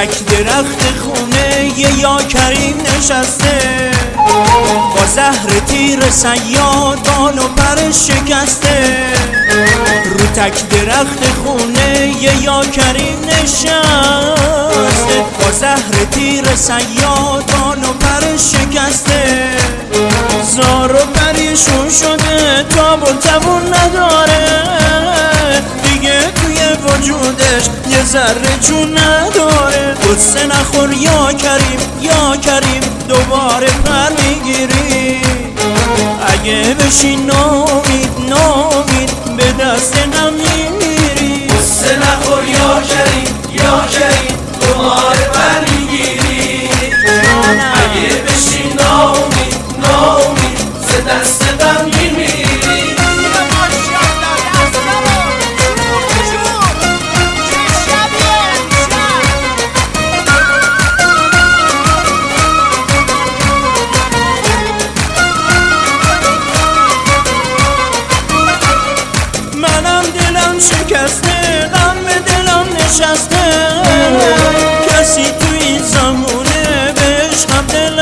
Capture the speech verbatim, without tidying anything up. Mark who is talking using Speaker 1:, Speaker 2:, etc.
Speaker 1: تک درخت خونه یا کریم نشسته، با زهر تیر صیاد بال و پر شکسته. رو تک درخت خونه یا کریم نشسته، با زهر تیر صیاد بال و پر شکسته. زار و پریشون شده، تاب و توون نداره دیگه، توی وجودش یه ذره جون نداره. قصه نخور یا کریم یا کریم، دوباره پر میگیری. اگه بشی نامید نامید به دست غم میمیری.
Speaker 2: قصه نخور یا کریم یا کریم، دوباره پر میگیری. اگه بشی نامید نامید ز دست غم میمیری.
Speaker 1: شکسته، غم به دلم نشسته، کسی تو این زمونه به عشقم دل